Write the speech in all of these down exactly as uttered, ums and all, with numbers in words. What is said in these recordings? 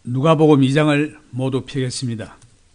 누가복음 이 장을 모두 펴겠습니다.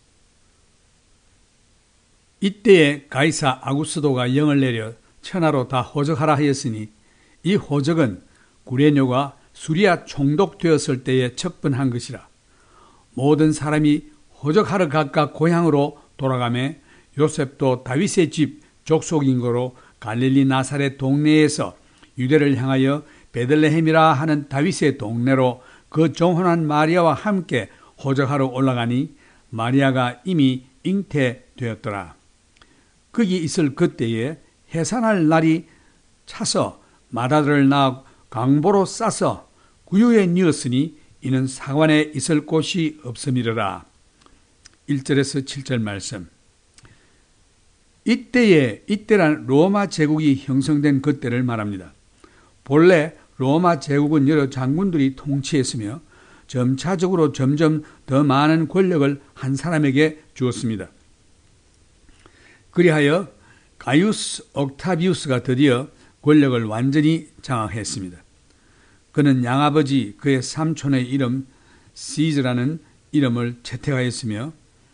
이때에 가이사 아구스도가 영을 내려 천하로 다 호적하라 하였으니 이 호적은 구레뇨가 수리아 총독되었을 때에 척번한 것이라. 모든 사람이 호적하러 각각 고향으로 돌아가매 요셉도 다윗의 집 족속인 거로 갈릴리 나사렛 동네에서 유대를 향하여 베들레헴이라 하는 다윗의 동네로 그 정혼한 마리아와 함께 호적하러 올라가니 마리아가 이미 잉태되었더라. 거기 있을 그때에 해산할 날이 차서 맏아들을 낳아 강보로 싸서 구유에 뉘었으니 이는 사관에 있을 곳이 없음이러라. 일 절에서 칠 절 말씀. 이때에 이때란 로마 제국이 형성된 그때를 말합니다. 본래 로마 제국은 여러 장군들이 통치했으며 점차적으로 점점 더 많은 권력을 한 사람에게 주었습니다. 그리하여 가이우스 옥타비우스가 드디어 권력을 완전히 장악했습니다. 그는 양아버지 그의 삼촌의 이름 시즈라는 이름을 채택하였으며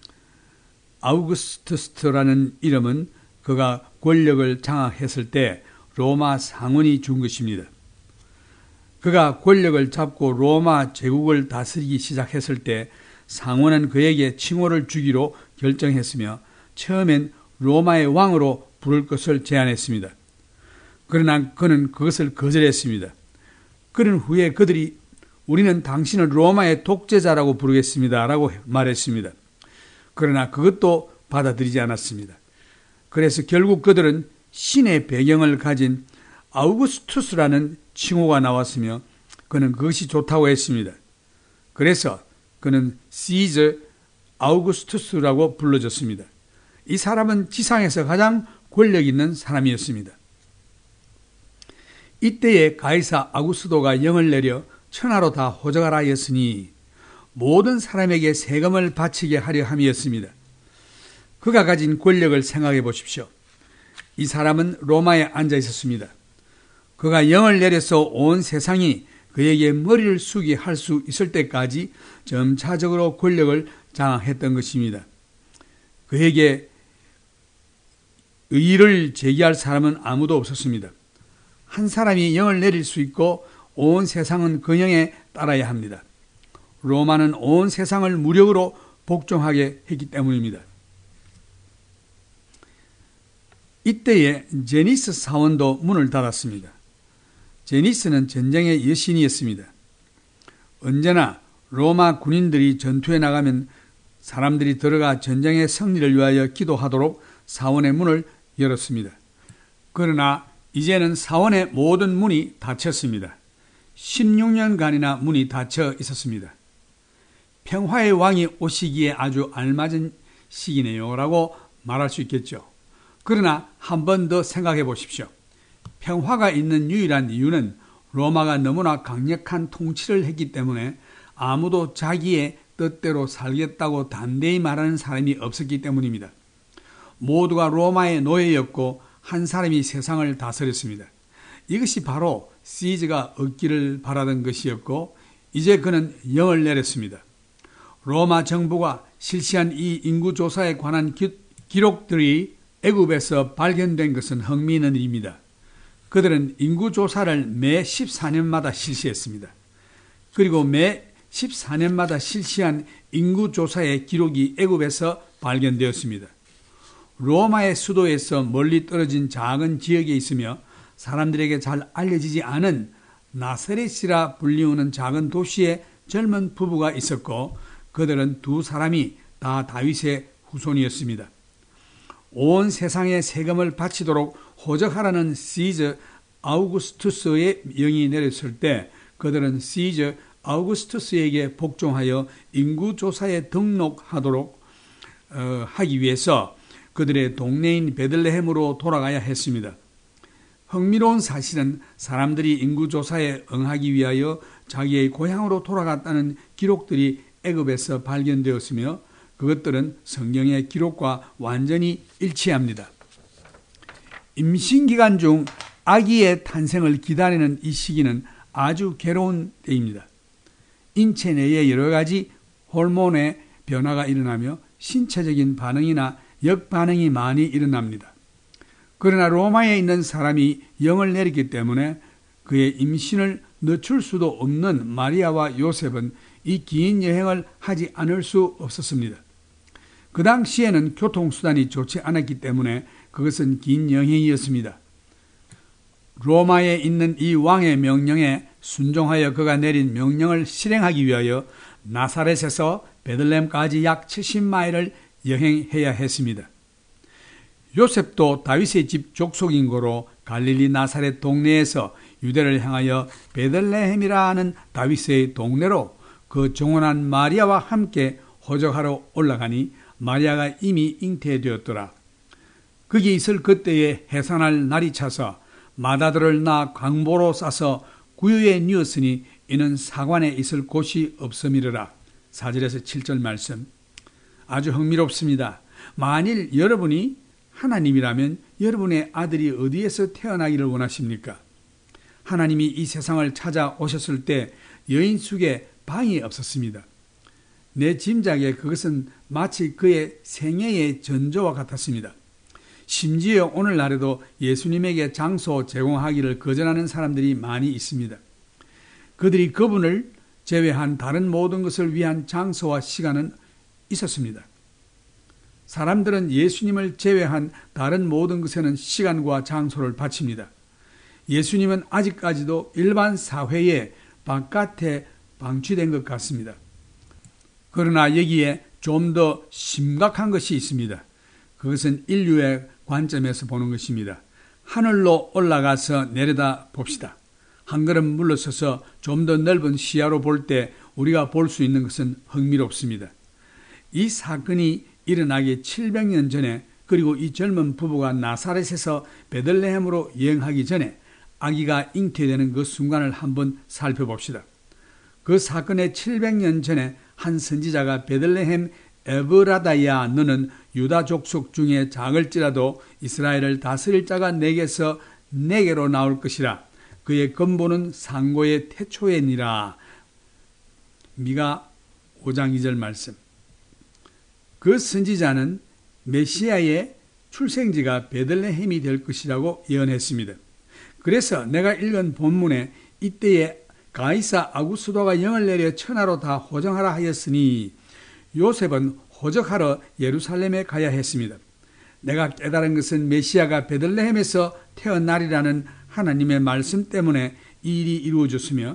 아우구스투스라는 이름은 그가 권력을 장악했을 때 로마 상원이 준 것입니다. 그가 권력을 잡고 로마 제국을 다스리기 시작했을 때 상원은 그에게 칭호를 주기로 결정했으며 처음엔 로마의 왕으로 부를 것을 제안했습니다. 그러나 그는 그것을 거절했습니다. 그런 후에 그들이 우리는 당신을 로마의 독재자라고 부르겠습니다 라고 말했습니다. 그러나 그것도 받아들이지 않았습니다. 그래서 결국 그들은 신의 배경을 가진 아우구스투스라는 칭호가 나왔으며 그는 그것이 좋다고 했습니다. 그래서 그는 시저 아우구스투스라고 불러졌습니다. 이 사람은 지상에서 가장 권력 있는 사람이었습니다. 이때에 가이사 아구스도가 영을 내려 천하로 다 호적하라 하였으니 모든 사람에게 세금을 바치게 하려 함이었습니다. 그가 가진 권력을 생각해 보십시오. 이 사람은 로마에 앉아 있었습니다. 그가 영을 내려서 온 세상이 그에게 머리를 숙이게 할 수 있을 때까지 점차적으로 권력을 장악했던 것입니다. 그에게 의의를 제기할 사람은 아무도 없었습니다. 한 사람이 영을 내릴 수 있고 온 세상은 그 영에 따라야 합니다. 로마는 온 세상을 무력으로 복종하게 했기 때문입니다. 이때에 제니스 사원도 문을 닫았습니다. 제니스는 전쟁의 여신이었습니다. 언제나 로마 군인들이 전투에 나가면 사람들이 들어가 전쟁의 승리를 위하여 기도하도록 사원의 문을 열었습니다. 그러나 이제는 사원의 모든 문이 닫혔습니다. 십육 년간이나 문이 닫혀 있었습니다. 평화의 왕이 오시기에 아주 알맞은 시기네요 라고 말할 수 있겠죠. 그러나 한 번 더 생각해 보십시오. 평화가 있는 유일한 이유는 로마가 너무나 강력한 통치를 했기 때문에 아무도 자기의 뜻대로 살겠다고 담대히 말하는 사람이 없었기 때문입니다. 모두가 로마의 노예였고 한 사람이 세상을 다스렸습니다. 이것이 바로 시즈가 얻기를 바라던 것이었고 이제 그는 영을 내렸습니다. 로마 정부가 실시한 이 인구조사에 관한 기, 기록들이 애굽에서 발견된 것은 흥미있는 일입니다. 그들은 인구조사를 매 십사 년마다 실시했습니다. 그리고 매 십사 년마다 실시한 인구조사의 기록이 애굽에서 발견되었습니다. 로마의 수도에서 멀리 떨어진 작은 지역에 있으며 사람들에게 잘 알려지지 않은 나사렛이라 불리우는 작은 도시에 젊은 부부가 있었고 그들은 두 사람이 다 다윗의 후손이었습니다. 온 세상에 세금을 바치도록 호적하라는 시저 아우구스투스의 영이 내렸을 때 그들은 시저 아우구스투스에게 복종하여 인구조사에 등록하도록 어, 하기 위해서 그들의 동네인 베들레헴으로 돌아가야 했습니다. 흥미로운 사실은 사람들이 인구조사에 응하기 위하여 자기의 고향으로 돌아갔다는 기록들이 애굽에서 발견되었으며 그것들은 성경의 기록과 완전히 일치합니다. 임신기간 중 아기의 탄생을 기다리는 이 시기는 아주 괴로운 때입니다. 인체 내에 여러 가지 호르몬의 변화가 일어나며 신체적인 반응이나 역반응이 많이 일어납니다. 그러나 로마에 있는 사람이 영을 내렸기 때문에 그의 임신을 늦출 수도 없는 마리아와 요셉은 이 긴 여행을 하지 않을 수 없었습니다. 그 당시에는 교통수단이 좋지 않았기 때문에 그것은 긴 여행이었습니다. 로마에 있는 이 왕의 명령에 순종하여 그가 내린 명령을 실행하기 위하여 나사렛에서 베들레헴까지 약 칠십 마일을 여행해야 했습니다. 요셉도 다윗의 집 족속인 고로 갈릴리 나사렛 동네에서 유대를 향하여 베들레헴이라 하는 다윗의 동네로 그 정원한 마리아와 함께 호적하러 올라가니 마리아가 이미 잉태되었더라. 거기 있을 그때에 해산할 날이 차서 마다들을 낳아 강보로 싸서 구유에 뉘었으니 이는 사관에 있을 곳이 없음이르라. 사 절에서 칠 절 말씀. 아주 흥미롭습니다. 만일 여러분이 하나님이라면 여러분의 아들이 어디에서 태어나기를 원하십니까? 하나님이 이 세상을 찾아오셨을 때 여인 숙에 방이 없었습니다. 내 짐작에 그것은 마치 그의 생애의 전조와 같았습니다. 심지어 오늘날에도 예수님에게 장소 제공하기를 거절하는 사람들이 많이 있습니다. 그들이 그분을 제외한 다른 모든 것을 위한 장소와 시간은 있었습니다. 사람들은 예수님을 제외한 다른 모든 것에는 시간과 장소를 바칩니다. 예수님은 아직까지도 일반 사회의 바깥에 방치된 것 같습니다. 그러나 여기에 좀 더 심각한 것이 있습니다. 그것은 인류의 관점에서 보는 것입니다. 하늘로 올라가서 내려다 봅시다. 한 걸음 물러서서 좀 더 넓은 시야로 볼 때 우리가 볼 수 있는 것은 흥미롭습니다. 이 사건이 일어나기 칠백 년 전에, 그리고 이 젊은 부부가 나사렛에서 베들레헴으로 여행하기 전에 아기가 잉태되는 그 순간을 한번 살펴봅시다. 그 사건의 칠백 년 전에 한 선지자가 베들레헴 에브라다야, 너는 유다 족속 중에 작을지라도 이스라엘을 다스릴 자가 내게서 내게로 나올 것이라. 그의 근본은 상고의 태초에니라. 미가 오 장 이 절 말씀. 그 선지자는 메시아의 출생지가 베들레헴이 될 것이라고 예언했습니다. 그래서 내가 읽은 본문에 이때에 가이사 아구스도가 영을 내려 천하로 다 호정하라 하였으니 요셉은 호적하러 예루살렘에 가야 했습니다. 내가 깨달은 것은 메시아가 베들레헴에서 태어나리라는 하나님의 말씀 때문에 이 일이 이루어졌으며,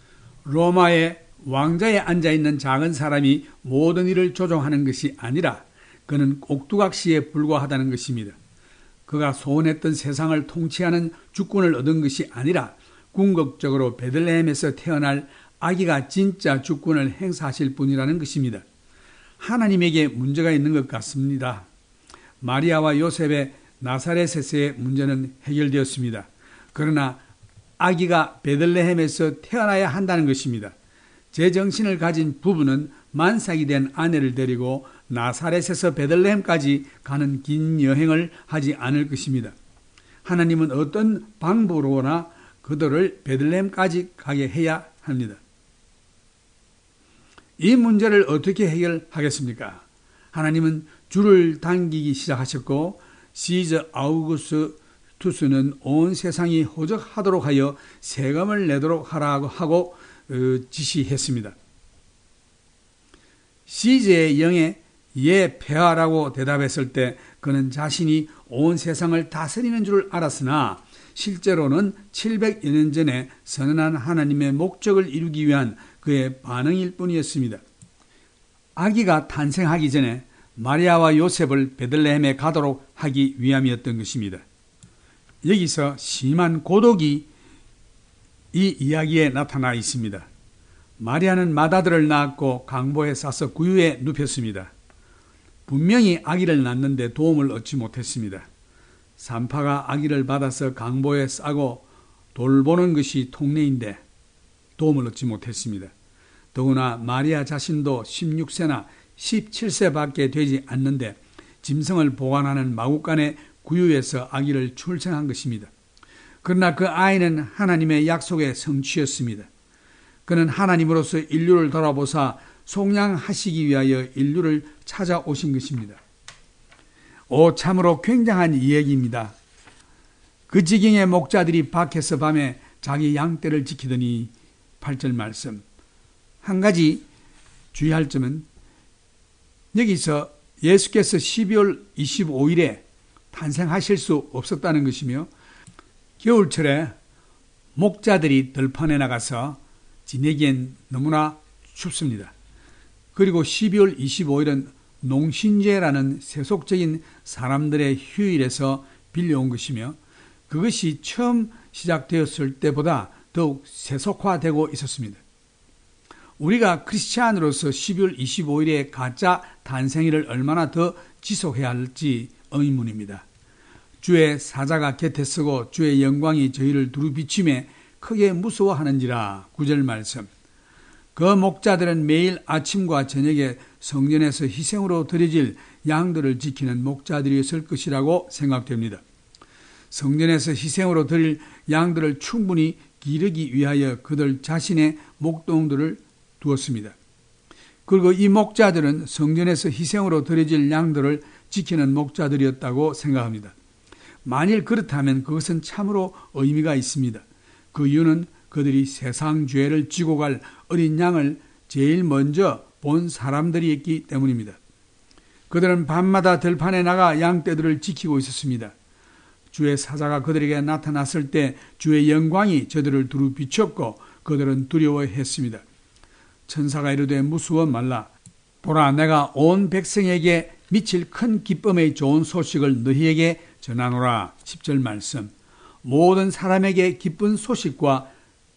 로마의 왕자에 앉아있는 작은 사람이 모든 일을 조종하는 것이 아니라 그는 꼭두각시에 불과하다는 것입니다. 그가 소원했던 세상을 통치하는 주권을 얻은 것이 아니라 궁극적으로 베들레헴에서 태어날 아기가 진짜 주권을 행사하실 분이라는 것입니다. 하나님에게 문제가 있는 것 같습니다. 마리아와 요셉의 나사렛에서의 문제는 해결되었습니다. 그러나 아기가 베들레헴에서 태어나야 한다는 것입니다. 제정신을 가진 부부는 만삭이 된 아내를 데리고 나사렛에서 베들레헴까지 가는 긴 여행을 하지 않을 것입니다. 하나님은 어떤 방법으로나 그들을 베들레헴까지 가게 해야 합니다. 이 문제를 어떻게 해결하겠습니까? 하나님은 줄을 당기기 시작하셨고 시저 아우구스투스는 온 세상이 호적하도록 하여 세금을 내도록 하라고 하고 어, 지시했습니다. 시저의 영에 예 폐하라고 대답했을 때 그는 자신이 온 세상을 다스리는 줄 알았으나 실제로는 칠백여 년 전에 선언한 하나님의 목적을 이루기 위한 그의 반응일 뿐이었습니다. 아기가 탄생하기 전에 마리아와 요셉을 베들레헴에 가도록 하기 위함이었던 것입니다. 여기서 심한 고독이 이 이야기에 나타나 있습니다. 마리아는 맏아들을 낳았고 강보에 싸서 구유에 눕혔습니다. 분명히 아기를 낳는데 도움을 얻지 못했습니다. 산파가 아기를 받아서 강보에 싸고 돌보는 것이 통례인데 도움을 얻지 못했습니다. 더구나 마리아 자신도 십육 세나 십칠 세밖에 되지 않는데 짐승을 보관하는 마구간의 구유에서 아기를 출생한 것입니다. 그러나 그 아이는 하나님의 약속의 성취였습니다. 그는 하나님으로서 인류를 돌아보사 속량하시기 위하여 인류를 찾아오신 것입니다. 오, 참으로 굉장한 이야기입니다. 그 지경의 목자들이 밖에서 밤에 자기 양떼를 지키더니 팔 절 말씀. 한 가지 주의할 점은 여기서 예수께서 십이월 이십오일에 탄생하실 수 없었다는 것이며 겨울철에 목자들이 들판에 나가서 지내기엔 너무나 춥습니다. 그리고 십이월 이십오일은 농신제라는 세속적인 사람들의 휴일에서 빌려온 것이며 그것이 처음 시작되었을 때보다 더욱 세속화되고 있었습니다. 우리가 크리스찬으로서 십이월 이십오일의 가짜 탄생일을 얼마나 더 지속해야 할지 의문입니다. 주의 사자가 곁에 서고 주의 영광이 저희를 두루 비추매 크게 무서워하는지라. 구 절 말씀. 그 목자들은 매일 아침과 저녁에 성전에서 희생으로 드려질 양들을 지키는 목자들이었을 것이라고 생각됩니다. 성전에서 희생으로 드릴 양들을 충분히 기르기 위하여 그들 자신의 목동들을 두었습니다. 그리고 이 목자들은 성전에서 희생으로 드려질 양들을 지키는 목자들이었다고 생각합니다. 만일 그렇다면 그것은 참으로 의미가 있습니다. 그 이유는 그들이 세상 죄를 지고 갈 어린 양을 제일 먼저 본 사람들이었기 때문입니다. 그들은 밤마다 들판에 나가 양떼들을 지키고 있었습니다. 주의 사자가 그들에게 나타났을 때 주의 영광이 저들을 두루 비췄고 그들은 두려워했습니다. 천사가 이르되 무서워 말라. 보라, 내가 온 백성에게 미칠 큰 기쁨의 좋은 소식을 너희에게 전하노라. 십 절 말씀. 모든 사람에게 기쁜 소식과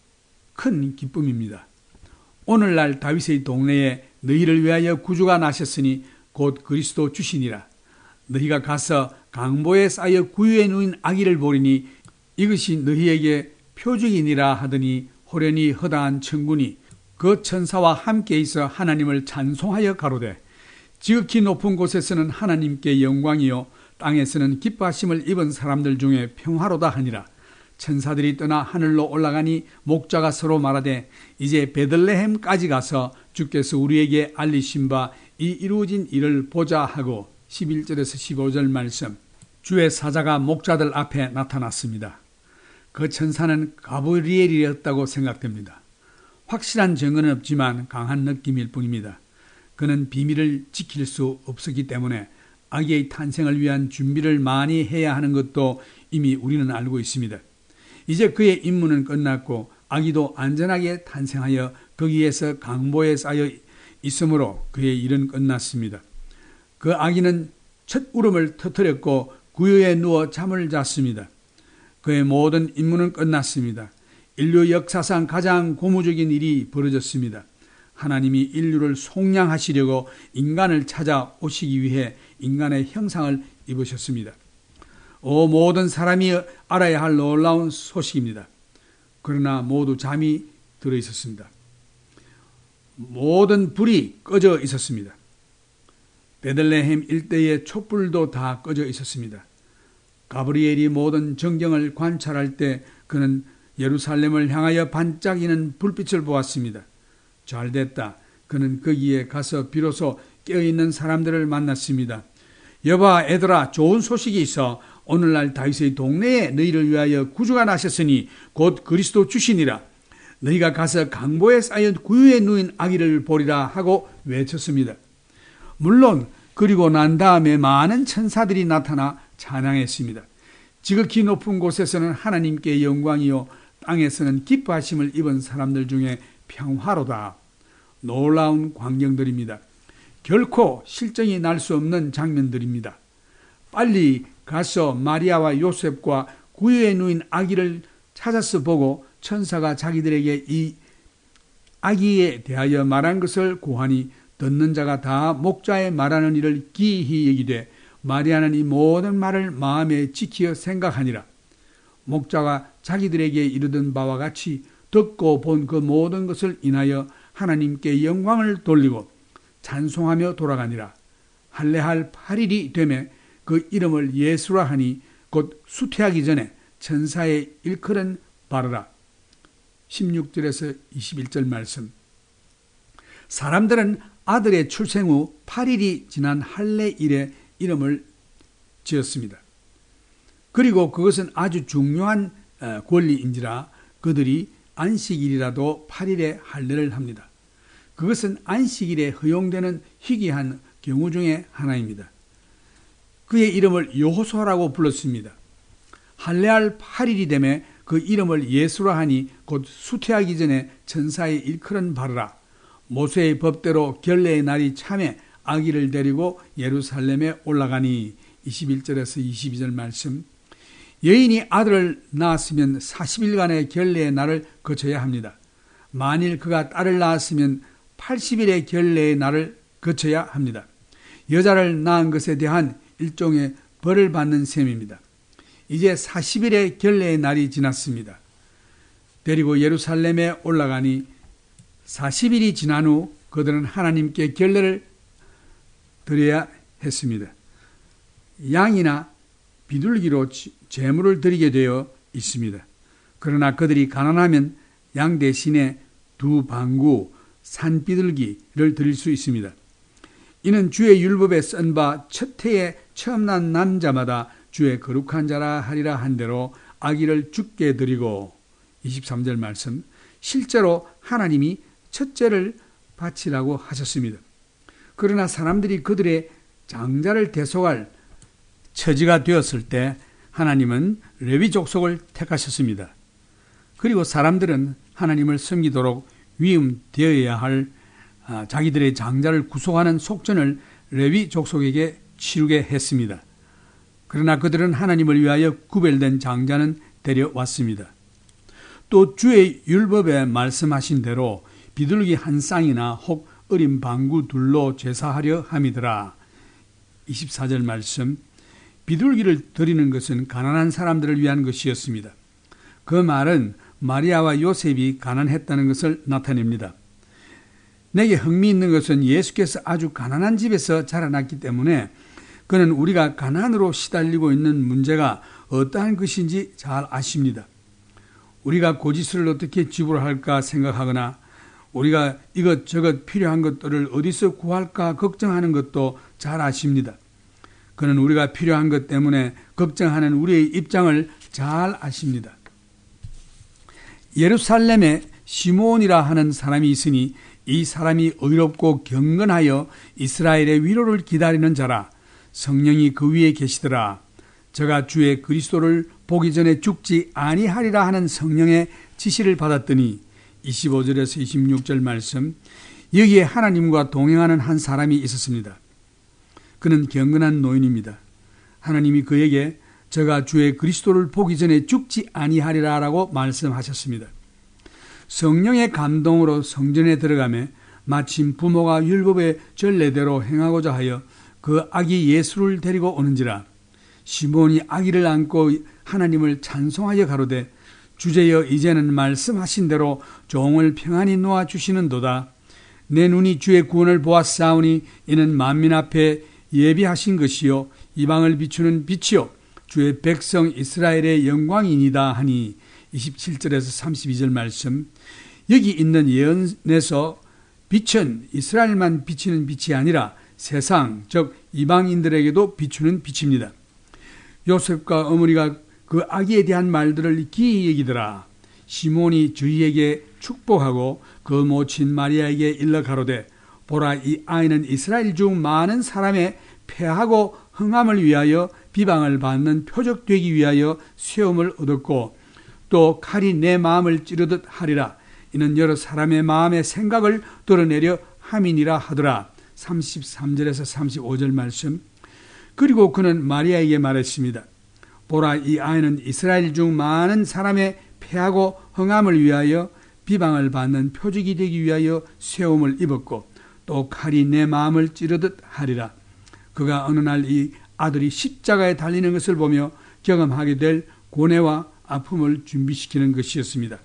큰 기쁨입니다. 오늘날 다윗의 동네에 너희를 위하여 구주가 나셨으니 곧 그리스도 주시니라. 너희가 가서 강보에 쌓여 구유에 누인 아기를 보리니 이것이 너희에게 표적이니라 하더니 호련히 허다한 천군이 그 천사와 함께 있어 하나님을 찬송하여 가로되 지극히 높은 곳에서는 하나님께 영광이요 땅에서는 기뻐하심을 입은 사람들 중에 평화로다 하니라. 천사들이 떠나 하늘로 올라가니 목자가 서로 말하되 이제 베들레헴까지 가서 주께서 우리에게 알리신 바 이 이루어진 일을 보자 하고 십일 절에서 십오 절 말씀. 주의 사자가 목자들 앞에 나타났습니다. 그 천사는 가브리엘이었다고 생각됩니다. 확실한 증거는 없지만 강한 느낌일 뿐입니다. 그는 비밀을 지킬 수 없었기 때문에 아기의 탄생을 위한 준비를 많이 해야 하는 것도 이미 우리는 알고 있습니다. 이제 그의 임무는 끝났고 아기도 안전하게 탄생하여 거기에서 강보에 쌓여 있으므로 그의 일은 끝났습니다. 그 아기는 첫 울음을 터뜨렸고 구유에 누워 잠을 잤습니다. 그의 모든 임무는 끝났습니다. 인류 역사상 가장 고무적인 일이 벌어졌습니다. 하나님이 인류를 속량하시려고 인간을 찾아오시기 위해 인간의 형상을 입으셨습니다. 오, 모든 사람이 알아야 할 놀라운 소식입니다. 그러나 모두 잠이 들어 있었습니다. 모든 불이 꺼져 있었습니다. 베들레헴 일대의 촛불도 다 꺼져 있었습니다. 가브리엘이 모든 전경을 관찰할 때 그는 예루살렘을 향하여 반짝이는 불빛을 보았습니다. 잘됐다. 그는 거기에 가서 비로소 깨어있는 사람들을 만났습니다. 여봐, 애들아, 좋은 소식이 있어. 오늘날 다윗의 동네에 너희를 위하여 구주가 나셨으니 곧 그리스도 주시니라. 너희가 가서 강보에 쌓여 구유에 누인 아기를 보리라 하고 외쳤습니다. 물론 그리고 난 다음에 많은 천사들이 나타나 찬양했습니다. 지극히 높은 곳에서는 하나님께 영광이요 땅에서는 기뻐하심을 입은 사람들 중에 평화로다. 놀라운 광경들입니다. 결코 실정이 날 수 없는 장면들입니다. 빨리 가서 마리아와 요셉과 구유에 누인 아기를 찾아서 보고 천사가 자기들에게 이 아기에 대하여 말한 것을 고하니 듣는 자가 다 목자의 말하는 일을 기이히 여기되 마리아는 이 모든 말을 마음에 지키어 생각하니라. 목자가 자기들에게 이르던 바와 같이 듣고 본 그 모든 것을 인하여 하나님께 영광을 돌리고 찬송하며 돌아가니라. 할례할 팔 일이 되매 그 이름을 예수라 하니 곧 수태하기 전에 천사의 일컬은 바르라. 십육 절에서 이십일 절 말씀. 사람들은 아들의 출생 후 팔 일이 지난 할례일에 이름을 지었습니다. 그리고 그것은 아주 중요한 권리인지라 그들이 안식일이라도 팔 일에 할례를 합니다. 그것은 안식일에 허용되는 희귀한 경우 중에 하나입니다. 그의 이름을 여호수아라고 불렀습니다. 할례할 팔 일이 되매 그 이름을 예수라 하니 곧 수태하기 전에 천사의 일컬은 바르라. 모세의 법대로 결례의 날이 참에 아기를 데리고 예루살렘에 올라가니 이십일 절에서 이십이 절 말씀. 여인이 아들을 낳았으면 사십 일간의 결례의 날을 거쳐야 합니다. 만일 그가 딸을 낳았으면 팔십 일의 결례의 날을 거쳐야 합니다. 여자를 낳은 것에 대한 일종의 벌을 받는 셈입니다. 이제 사십 일의 결례의 날이 지났습니다. 데리고 예루살렘에 올라가니 사십 일이 지난 후 그들은 하나님께 결례를 드려야 했습니다. 양이나 비둘기로 제물을 드리게 되어 있습니다. 그러나 그들이 가난하면 양 대신에 두 방구, 산비둘기를 드릴 수 있습니다. 이는 주의 율법에 쓴 바 첫 해에 처음 난 남자마다 주의 거룩한 자라 하리라 한 대로 아기를 주께 드리고 이십삼 절 말씀. 실제로 하나님이 첫째를 바치라고 하셨습니다. 그러나 사람들이 그들의 장자를 대속할 처지가 되었을 때 하나님은 레위 족속을 택하셨습니다. 그리고 사람들은 하나님을 섬기도록 위임되어야 할 자기들의 장자를 구속하는 속전을 레위 족속에게 치르게 했습니다. 그러나 그들은 하나님을 위하여 구별된 장자는 데려왔습니다. 또 주의 율법에 말씀하신 대로 비둘기 한 쌍이나 혹 어린 방구 둘로 제사하려 함이더라. 이십사 절 말씀. 비둘기를 드리는 것은 가난한 사람들을 위한 것이었습니다. 그 말은 마리아와 요셉이 가난했다는 것을 나타냅니다. 내게 흥미있는 것은 예수께서 아주 가난한 집에서 자라났기 때문에 그는 우리가 가난으로 시달리고 있는 문제가 어떠한 것인지 잘 아십니다. 우리가 고지서를 어떻게 지불할까 생각하거나 우리가 이것저것 필요한 것들을 어디서 구할까 걱정하는 것도 잘 아십니다. 그는 우리가 필요한 것 때문에 걱정하는 우리의 입장을 잘 아십니다. 예루살렘에 시므온이라 하는 사람이 있으니 이 사람이 의롭고 경건하여 이스라엘의 위로를 기다리는 자라. 성령이 그 위에 계시더라. 저가 주의 그리스도를 보기 전에 죽지 아니하리라 하는 성령의 지시를 받았더니 이십오 절에서 이십육 절 말씀. 여기에 하나님과 동행하는 한 사람이 있었습니다. 그는 경건한 노인입니다. 하나님이 그에게 저가 주의 그리스도를 보기 전에 죽지 아니하리라 라고 말씀하셨습니다. 성령의 감동으로 성전에 들어가매 마침 부모가 율법의 전례대로 행하고자 하여 그 아기 예수를 데리고 오는지라. 시몬이 아기를 안고 하나님을 찬송하여 가로되 주제여 이제는 말씀하신 대로 종을 평안히 놓아주시는도다. 내 눈이 주의 구원을 보았사오니 이는 만민 앞에 예비하신 것이요 이방을 비추는 빛이요 주의 백성 이스라엘의 영광이니다 하니 이십칠 절에서 삼십이 절 말씀. 여기 있는 예언에서 빛은 이스라엘만 비치는 빛이 아니라 세상 즉 이방인들에게도 비추는 빛입니다. 요셉과 어머니가 그 아기에 대한 말들을 기이 여기더라. 시몬이 저희에게 축복하고 그 모친 마리아에게 일러 가로되 보라 이 아이는 이스라엘 중 많은 사람의 패하고 흥함을 위하여 비방을 받는 표적 되기 위하여 세움을 얻었고 또 칼이 내 마음을 찌르듯 하리라. 이는 여러 사람의 마음의 생각을 드러내려 함이니라 하더라. 삼십삼 절에서 삼십오 절 말씀. 그리고 그는 마리아에게 말했습니다. 보라 이 아이는 이스라엘 중 많은 사람의 패하고 흥함을 위하여 비방을 받는 표적이 되기 위하여 세움을 입었고 또 칼이 내 마음을 찌르듯 하리라. 그가 어느 날 이 아들이 십자가에 달리는 것을 보며 경험하게 될 고뇌와 아픔을 준비시키는 것이었습니다.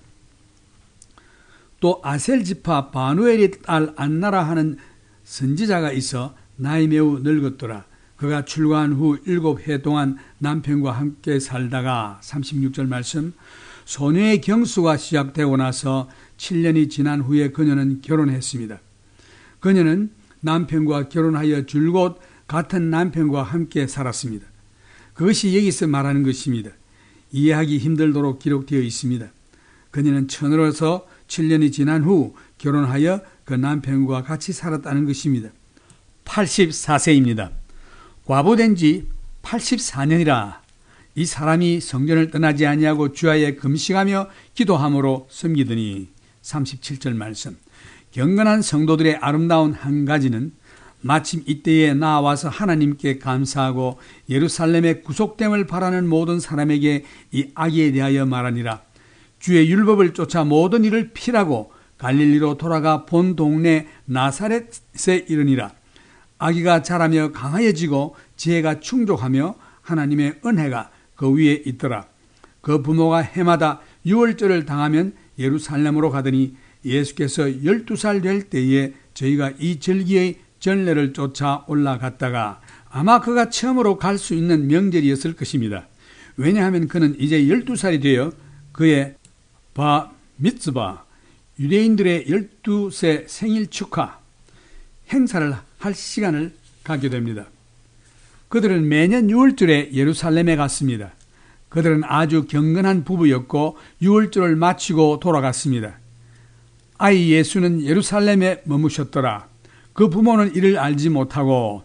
또 아셀 지파 바누엘의 딸 안나라 하는 선지자가 있어 나이 매우 늙었더라. 그가 출가한 후 일곱 해 동안 남편과 함께 살다가 삼십육 절 말씀. 소녀의 경수가 시작되고 나서 칠 년이 지난 후에 그녀는 결혼했습니다. 그녀는 남편과 결혼하여 줄곧 같은 남편과 함께 살았습니다. 그것이 여기서 말하는 것입니다. 이해하기 힘들도록 기록되어 있습니다. 그녀는 처녀로서 칠 년이 지난 후 결혼하여 그 남편과 같이 살았다는 것입니다. 팔십사 세입니다. 과부된 지 팔십사 년이라 이 사람이 성전을 떠나지 아니하고 주야에 금식하며 기도함으로 섬기더니 삼십칠 절 말씀. 경건한 성도들의 아름다운 한 가지는 마침 이때에 나와서 하나님께 감사하고 예루살렘의 구속됨을 바라는 모든 사람에게 이 아기에 대하여 말하니라. 주의 율법을 쫓아 모든 일을 피라고 갈릴리로 돌아가 본 동네 나사렛에 이르니라. 아기가 자라며 강하여지고 지혜가 충족하며 하나님의 은혜가 그 위에 있더라. 그 부모가 해마다 유월절을 당하면 예루살렘으로 가더니 예수께서 열두 살 될 때에 저희가 이 절기의 전례를 쫓아 올라갔다가 아마 그가 처음으로 갈 수 있는 명절이었을 것입니다. 왜냐하면 그는 이제 열두 살이 되어 그의 바 미츠바, 유대인들의 열두 세 생일 축하 행사를 할 시간을 갖게 됩니다. 그들은 매년 유월절에 예루살렘에 갔습니다. 그들은 아주 경건한 부부였고 유월절을 마치고 돌아갔습니다. 아이 예수는 예루살렘에 머무셨더라. 그 부모는 이를 알지 못하고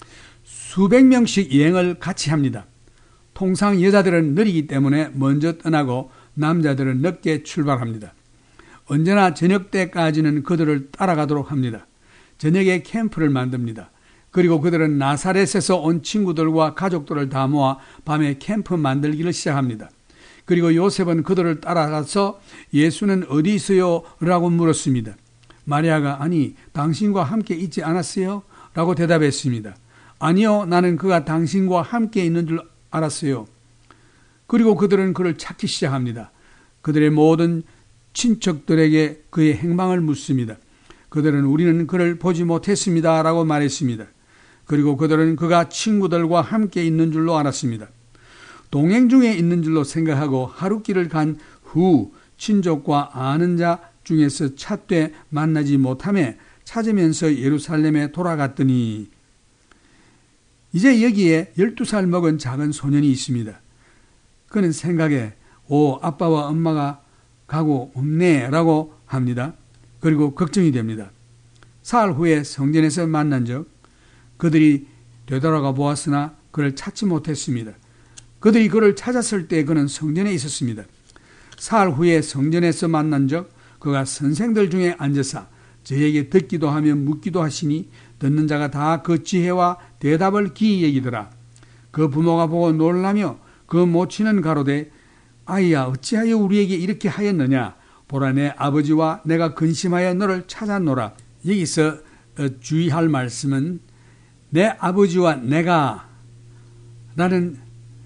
수백 명씩 여행을 같이 합니다. 통상 여자들은 느리기 때문에 먼저 떠나고 남자들은 늦게 출발합니다. 언제나 저녁 때까지는 그들을 따라가도록 합니다. 저녁에 캠프를 만듭니다. 그리고 그들은 나사렛에서 온 친구들과 가족들을 다 모아 밤에 캠프 만들기를 시작합니다. 그리고 요셉은 그들을 따라가서 예수는 어디 있어요? 라고 물었습니다. 마리아가 아니 당신과 함께 있지 않았어요? 라고 대답했습니다. 아니요, 나는 그가 당신과 함께 있는 줄 알았어요. 그리고 그들은 그를 찾기 시작합니다. 그들의 모든 친척들에게 그의 행방을 묻습니다. 그들은 우리는 그를 보지 못했습니다 라고 말했습니다. 그리고 그들은 그가 친구들과 함께 있는 줄로 알았습니다. 동행 중에 있는 줄로 생각하고 하루 길을 간 후 친족과 아는 자 중에서 찾되 만나지 못하며 찾으면서 예루살렘에 돌아갔더니 이제 여기에 열두 살 먹은 작은 소년이 있습니다. 그는 생각에 오 아빠와 엄마가 가고 없네 라고 합니다. 그리고 걱정이 됩니다. 사흘 후에 성전에서 만난 적 그들이 되돌아가 보았으나 그를 찾지 못했습니다. 그들이 그를 찾았을 때 그는 성전에 있었습니다. 사흘 후에 성전에서 만난 적 그가 선생들 중에 앉아서 저에게 듣기도 하며 묻기도 하시니 듣는 자가 다 그 지혜와 대답을 기이 여기더라. 그 부모가 보고 놀라며 그 모친은 가로되 아이야 어찌하여 우리에게 이렇게 하였느냐. 보라 내 아버지와 내가 근심하여 너를 찾았노라. 여기서 주의할 말씀은 내 아버지와 내가 라는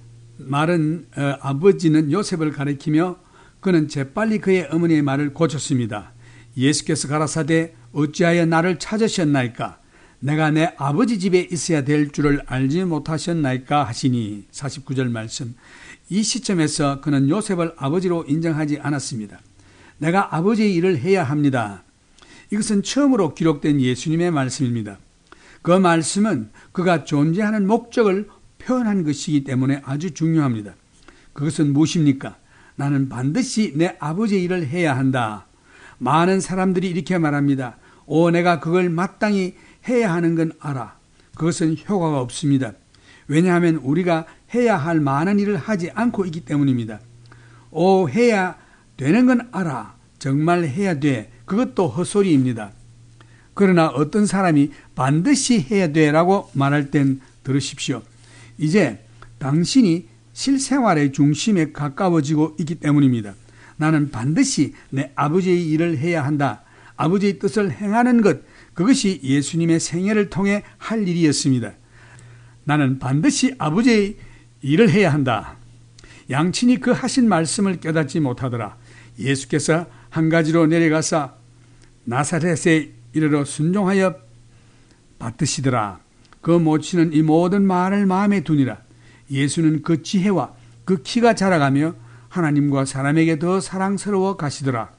말은 아버지는 요셉을 가리키며 그는 재빨리 그의 어머니의 말을 고쳤습니다. 예수께서 가라사대 어찌하여 나를 찾으셨나이까? 내가 내 아버지 집에 있어야 될 줄을 알지 못하셨나이까 하시니 사십구 절 말씀. 이 시점에서 그는 요셉을 아버지로 인정하지 않았습니다. 내가 아버지의 일을 해야 합니다. 이것은 처음으로 기록된 예수님의 말씀입니다. 그 말씀은 그가 존재하는 목적을 표현한 것이기 때문에 아주 중요합니다. 그것은 무엇입니까? 나는 반드시 내 아버지의 일을 해야 한다. 많은 사람들이 이렇게 말합니다. 오, 내가 그걸 마땅히 해야 하는 건 알아. 그것은 효과가 없습니다. 왜냐하면 우리가 해야 할 많은 일을 하지 않고 있기 때문입니다. 오, 해야 되는 건 알아. 정말 해야 돼. 그것도 헛소리입니다. 그러나 어떤 사람이 반드시 해야 돼라고 말할 땐 들으십시오. 이제 당신이 실생활의 중심에 가까워지고 있기 때문입니다. 나는 반드시 내 아버지의 일을 해야 한다. 아버지의 뜻을 행하는 것, 그것이 예수님의 생애를 통해 할 일이었습니다. 나는 반드시 아버지의 일을 해야 한다. 양친이 그 하신 말씀을 깨닫지 못하더라. 예수께서 한 가지로 내려가서 나사렛에 이르러 순종하여 받드시더라. 그 모친은 이 모든 말을 마음에 두니라. 예수는 그 지혜와 그 키가 자라가며 하나님과 사람에게 더 사랑스러워 가시더라.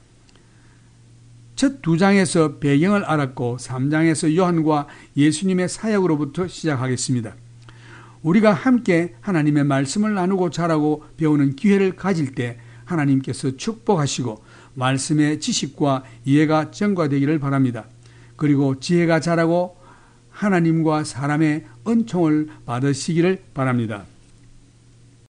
첫 두 장에서 배경을 알았고 삼 장에서 요한과 예수님의 사역으로부터 시작하겠습니다. 우리가 함께 하나님의 말씀을 나누고 자라고 배우는 기회를 가질 때 하나님께서 축복하시고 말씀의 지식과 이해가 증가되기를 바랍니다. 그리고 지혜가 자라고 하나님과 사람의 은총을 받으시기를 바랍니다.